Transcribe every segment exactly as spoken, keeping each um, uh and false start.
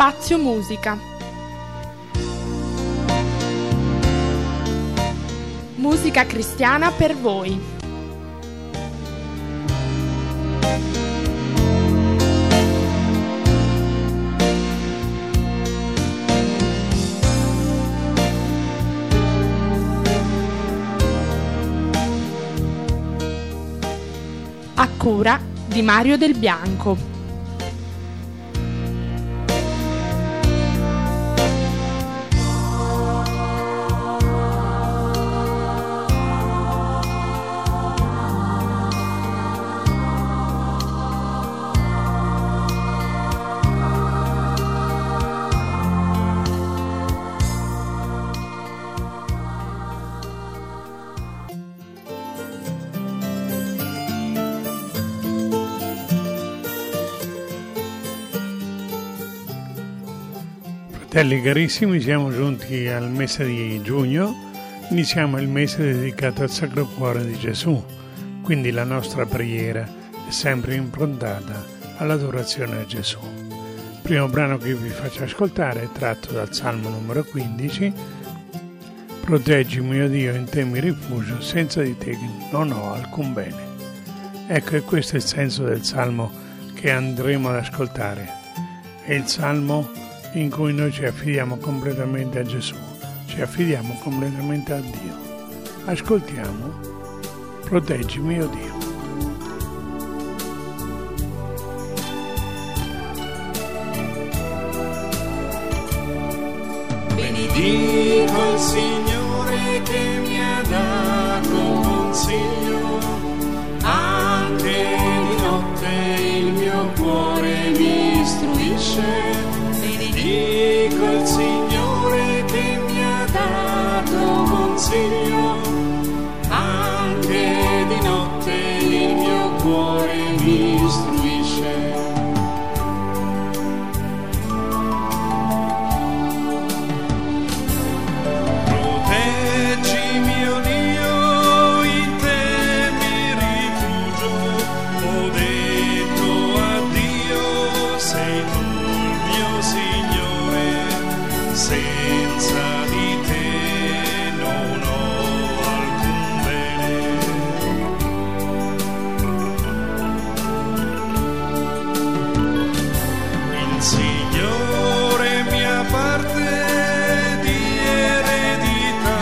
Spazio Musica. Musica cristiana per voi. A cura di Mario Del Bianco. Fratelli carissimi, siamo giunti al mese di giugno, iniziamo il mese dedicato al Sacro Cuore di Gesù, quindi la nostra preghiera è sempre improntata all'adorazione a Gesù. Il primo brano che vi faccio ascoltare è tratto dal Salmo numero quindici, Proteggimi, o Dio, in te mi rifugio, senza di te non ho alcun bene. Ecco, e questo è il senso del Salmo che andremo ad ascoltare. È il Salmo in cui noi ci affidiamo completamente a Gesù, ci affidiamo completamente a Dio. Ascoltiamo, proteggimi, o Dio. Benedico il Signore che mi ha dato consiglio, anche di notte il mio cuore mi istruisce. Benedico il Signore che mi ha dato consiglio, anche di notte il mio cuore mi istruisce. Proteggimi, o Dio, in te mi rifugio, ho detto a Dio, sei tu il mio Signore, senza di te non ho alcun bene. Il Signore è mia parte di eredità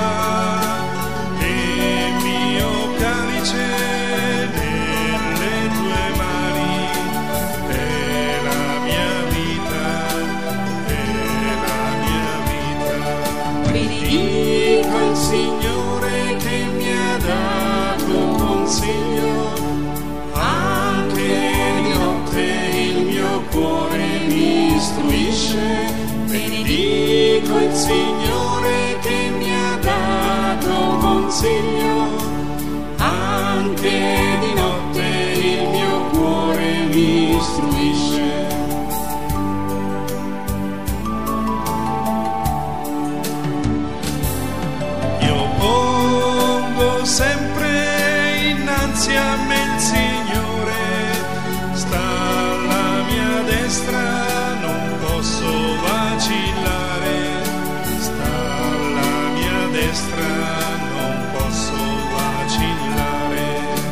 e mio calice nelle tue mani, è la mia vita, è la mia vita. Benedico il Signore che mi ha dato consiglio, anche di notte il mio cuore mi istruisce. Benedico il Signore che mi ha dato consiglio, anche di notte il mio cuore mi istruisce. Io pongo sempre innanzi a me il Signore, sta alla mia destra, non posso vacillare, sta alla mia destra, non posso vacillare.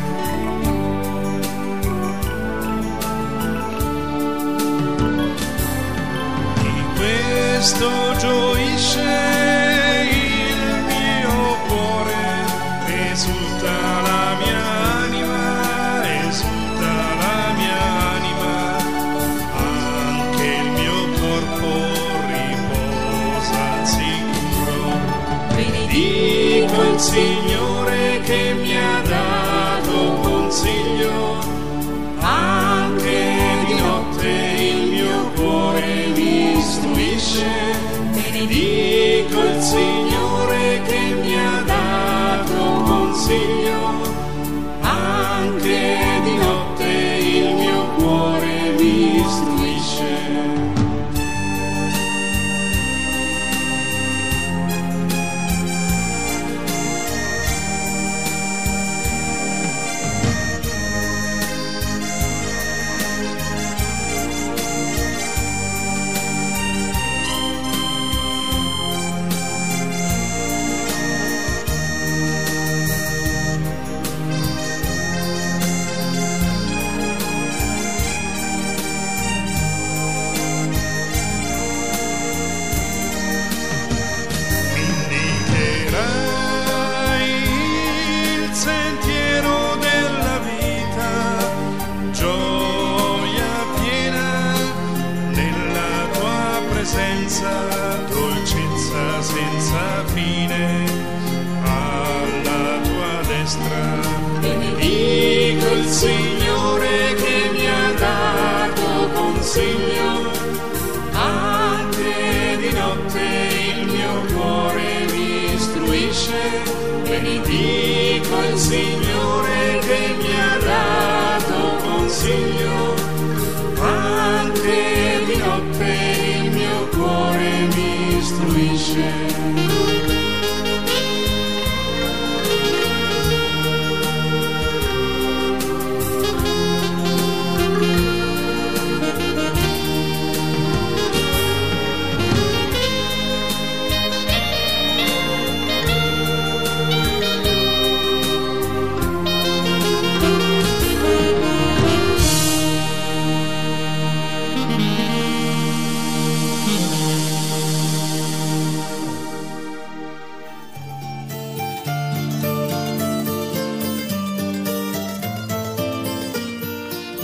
Di questo gioisce il mio cuore, esulta la mia anima, esulta la mia anima, anche il mio corpo riposa al sicuro. Benedico il Signore che mi ha dato consiglio, anche di notte il mio cuore mi istruisce. Benedico il Signore che mi ha dato consiglio, anche di notte il mio cuore mi istruisce.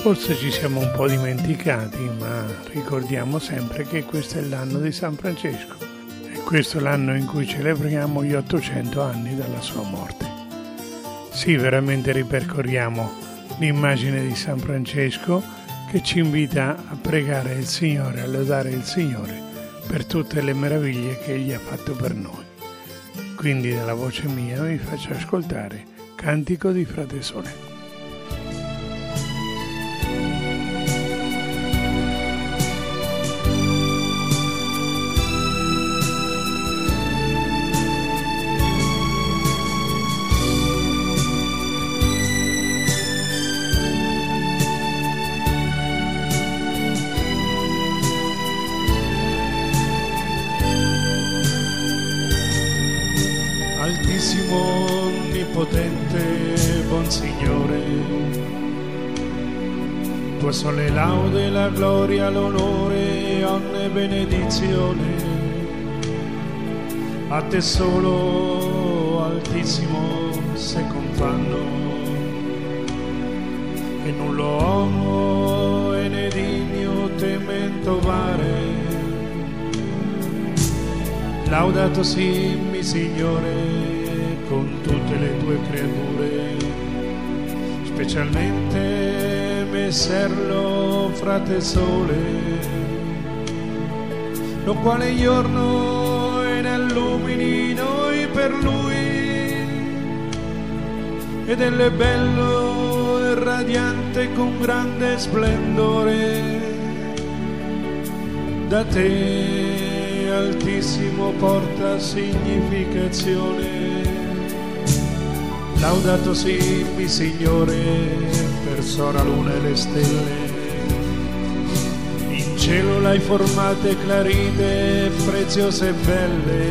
Forse ci siamo un po' dimenticati, ma ricordiamo sempre che questo è l'anno di San Francesco e questo è l'anno in cui celebriamo gli ottocento anni dalla sua morte. Sì, veramente ripercorriamo l'immagine di San Francesco che ci invita a pregare il Signore, a lodare il Signore per tutte le meraviglie che Egli ha fatto per noi. Quindi dalla voce mia vi faccio ascoltare Cantico di Frate Sole. Onnipotente, buon Signore, tua sole laude, la gloria, l'onore, onne benedizione, a te solo, Altissimo, se confanno, e nullo uomo e ne digno temento vare. Laudato simmi, Signore, con tutte le tue creature, specialmente messerlo Frate Sole, lo quale giorno e nell'umini noi per lui, ed è bello e radiante con grande splendore, da te Altissimo porta significazione. Laudato simmi, Signore, per sora luna e le stelle, in cielo l'hai formate clarite, preziose e belle.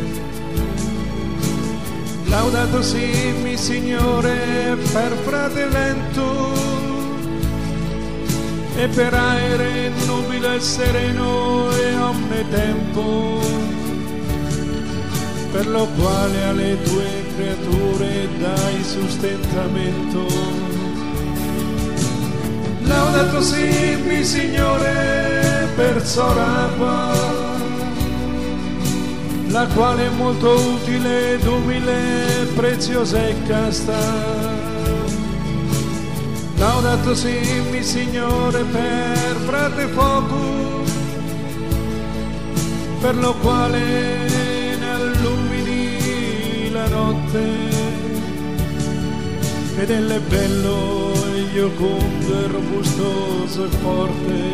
Laudato simmi, Signore, per frate lento, e per aere nubile e sereno e omnitempo, per lo quale alle tue creature dai sostentamento. Laudato simmi, Signore, per soracqua, la quale è molto utile ed umile, preziosa e casta. Laudato simmi, Signore, per frate fuoco, per lo quale nell'umidi la notte, ed è bello e giocondo e robustoso e forte.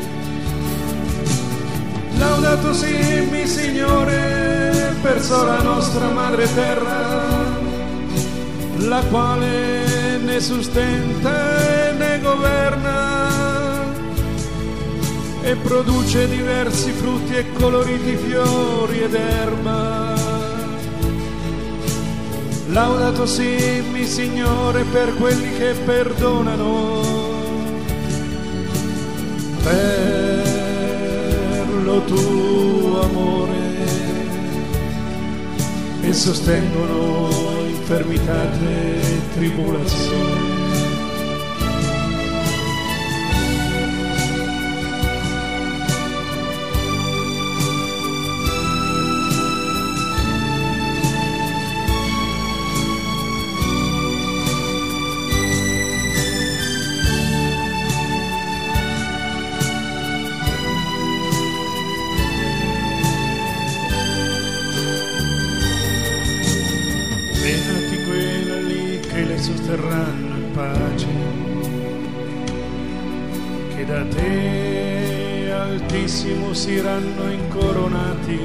Laudato simmi, Signore, per sola nostra madre terra, la quale ne sustenta e ne governa, e produce diversi frutti e coloriti fiori ed erba. Laudato simmi, Signore, per quelli che perdonano, per lo tuo amore, e sostengono infermitate e tribolazioni. Sosterranno in pace, che da te Altissimo siranno incoronati.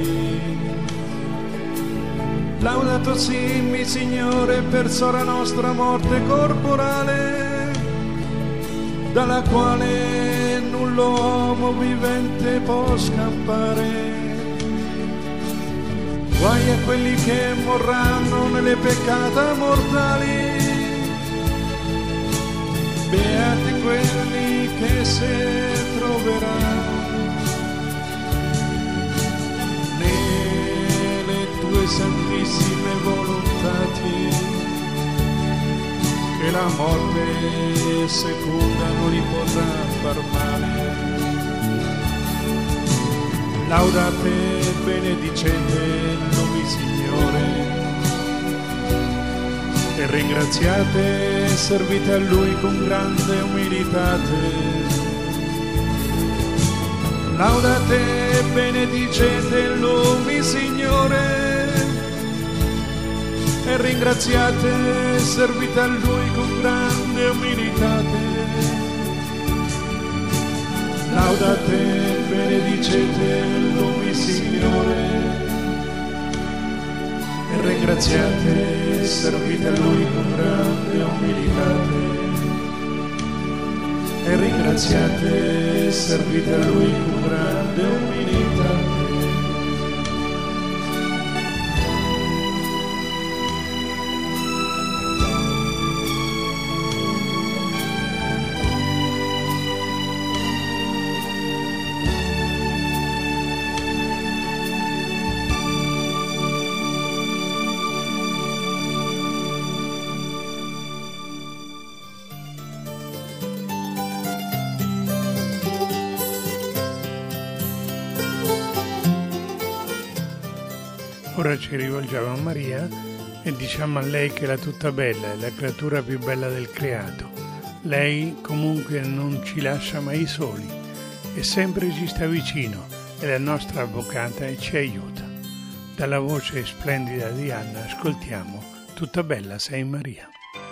Laudato simmi, Signore, per sora nostra morte corporale, dalla quale nullo uomo vivente può scappare. Guai a quelli che morranno nelle peccata mortali, beati quelli che se troveranno nelle tue santissime volontati, che che la morte seconda non gli potrà far male. Laudate e benedicete il nome Signore e ringraziate e servite a Lui con grande umilitate. Laudate e benedicete il nome Signore e ringraziate e servite a Lui con grande umilitate. Laudate e benedicete il nome Signore e ringraziate e servite a Lui con grande umilitate. E ringraziate e servite a Lui con grande umilitate. Ora ci rivolgiamo a Maria e diciamo a lei che è la tutta bella, è la creatura più bella del creato. Lei comunque non ci lascia mai soli e sempre ci sta vicino, è la nostra avvocata e ci aiuta. Dalla voce splendida di Anna ascoltiamo Tutta bella sei Maria.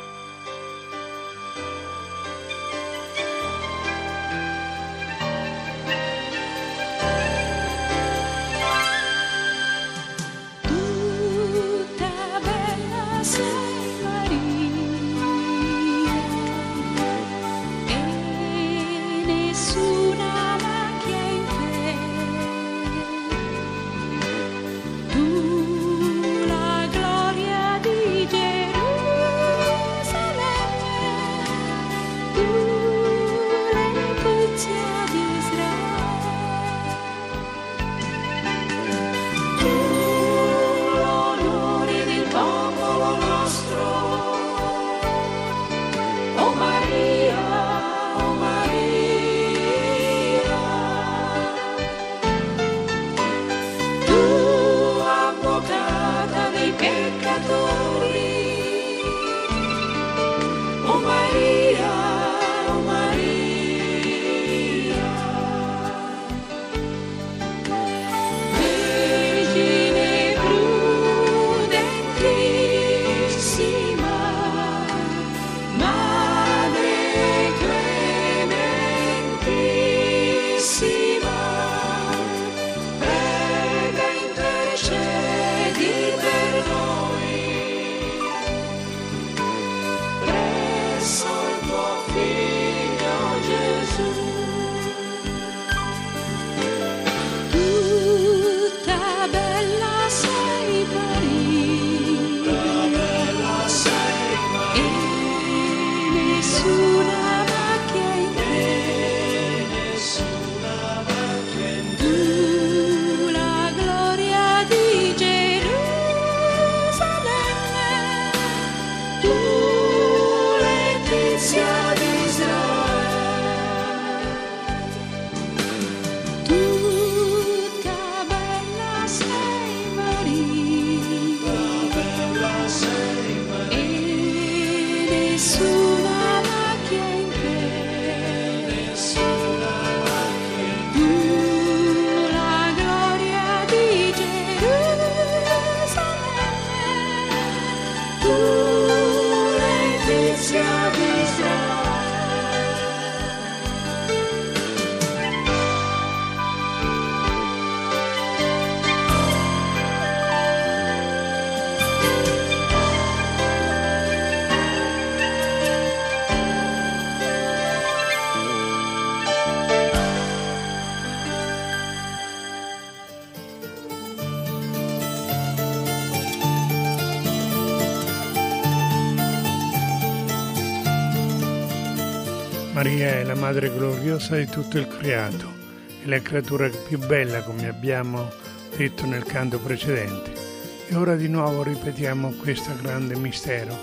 Maria è la Madre gloriosa di tutto il creato, è la creatura più bella, come abbiamo detto nel canto precedente. E ora di nuovo ripetiamo questo grande mistero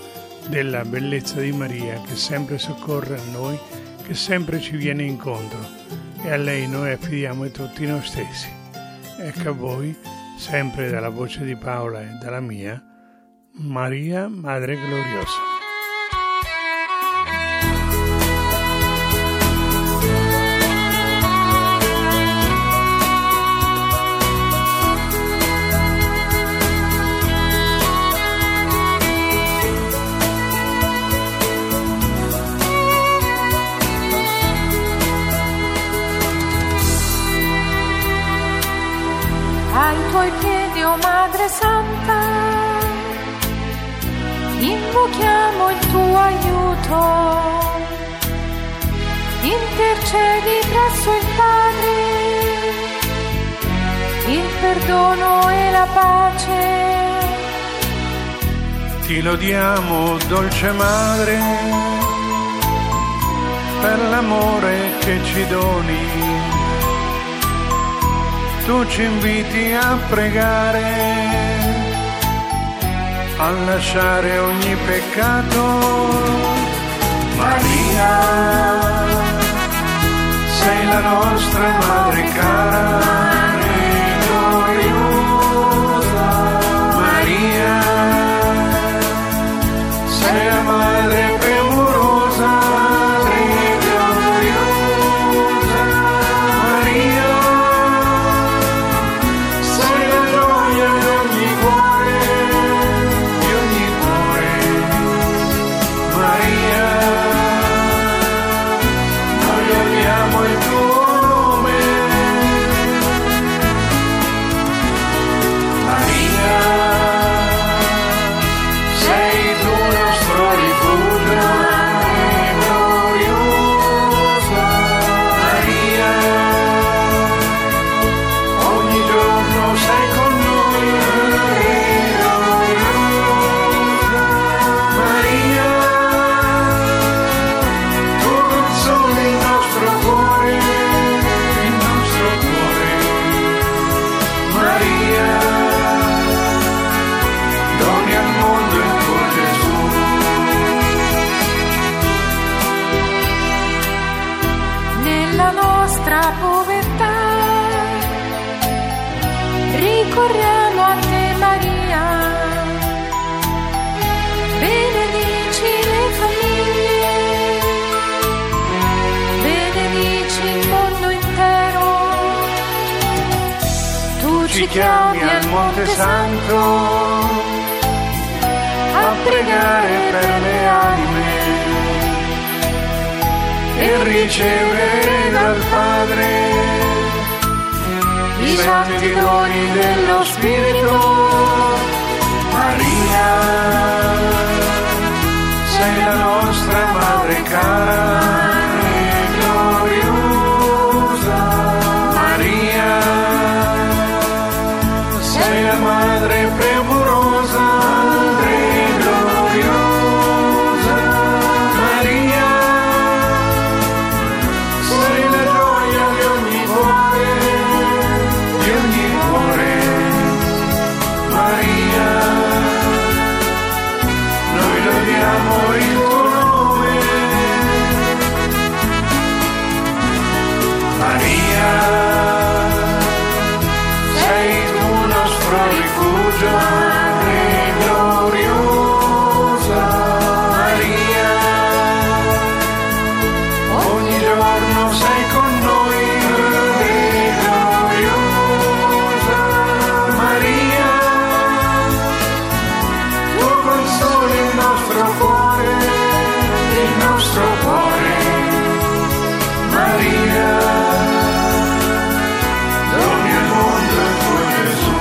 della bellezza di Maria che sempre soccorre a noi, che sempre ci viene incontro, e a lei noi affidiamo tutti noi stessi. Ecco a voi, sempre dalla voce di Paola e dalla mia, Maria, Madre Gloriosa. Ai tuoi piedi, o Madre Santa, invochiamo il tuo aiuto, intercedi presso il Padre, il perdono e la pace. Ti lodiamo, dolce Madre, per l'amore che ci doni. Tu ci inviti a pregare, a lasciare ogni peccato. Maria, sei la nostra Madre cara e gloriosa. Maria, sei la Madre premurosa e gloriosa. Maria, ricorriamo a te Maria, benedici le famiglie, benedici il mondo intero. Tu ci chiami al Monte Santo a pregare per le anime e ricevere dal Padre i santi doni dello Spirito. Maria, sei la nostra Madre cara e gloriosa. Maria, sei la Madre premurosa e gloriosa. Maria, sei la gioia di ogni cuore, di ogni cuore. Maria, noi lodiamo il tuo nome. Maria, sei tu nostro rifugio e gloriosa. Maria, ogni giorno sei con noi e gloriosa. Maria, tu consoli il nostro cuore, il nostro cuore. Maria, doni al mondo il tuo Gesù.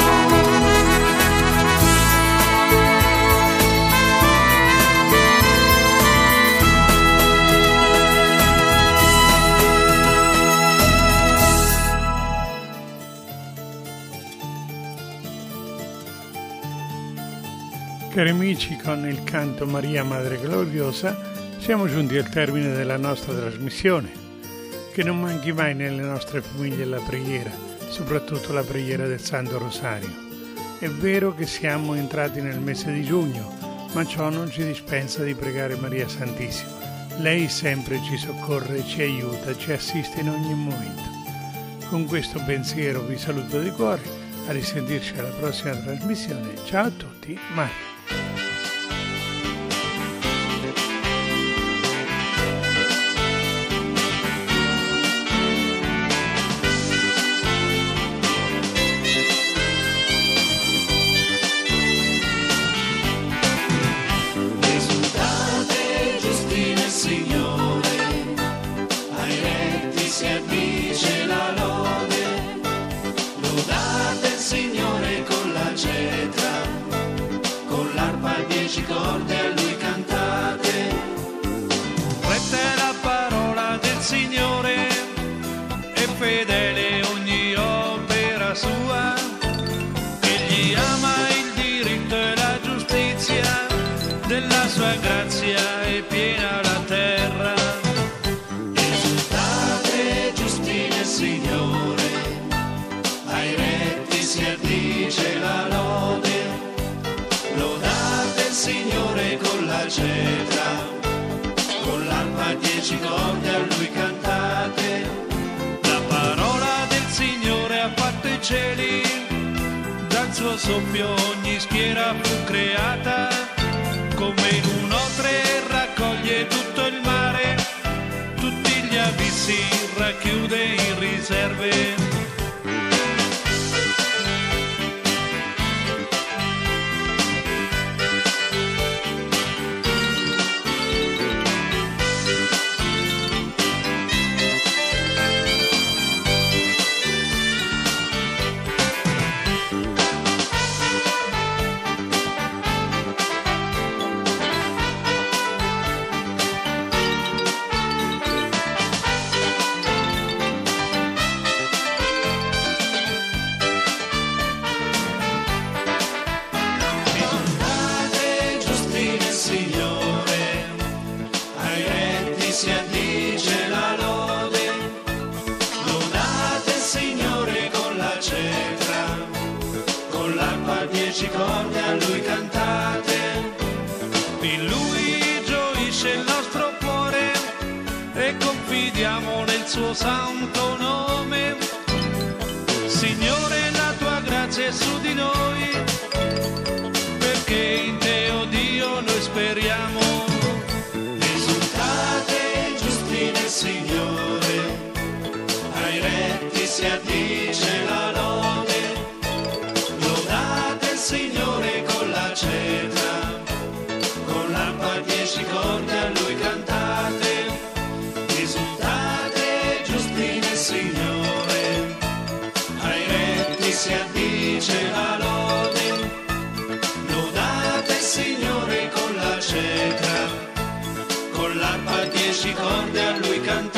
Cari amici, con il canto Maria Madre Gloriosa siamo giunti al termine della nostra trasmissione. Che non manchi mai nelle nostre famiglie la preghiera, soprattutto la preghiera del Santo Rosario. È vero che siamo entrati nel mese di giugno, ma ciò non ci dispensa di pregare Maria Santissima. Lei sempre ci soccorre, ci aiuta, ci assiste in ogni momento. Con questo pensiero vi saluto di cuore, a risentirci alla prossima trasmissione. Ciao a tutti, Mario. Corde a lui cantate, retta è la parola del Signore, è fedele ogni opera sua, egli ama il diritto e la giustizia, della sua grazia è piena la terra. Esultate giusti nel Signore, ai retti si addice la lode, lodate il Signore con la cetra, con l'arpa dieci corde a lui cantate. La parola del Signore ha fatto i cieli, dal suo soffio ogni schiera fu creata, come in un otre raccoglie tutto il mare, tutti gli abissi racchiude in riserve. Si addice la lode, lodate il Signore con la cetra, con l'arpa dieci corde a lui cantate. In lui gioisce il nostro cuore e confidiamo nel suo santo nome. Signore, la tua grazia è su di noi, perché in te, oh Dio, noi speriamo. Signore, ai retti si addice la lode, lodate il Signore con la cetra, con l'arpa dieci corde a lui cantate. Esultate giusti nel Signore, ai retti si addice la lode, lodate il Signore con la cetra, con l'arpa dieci corde a lui cantate.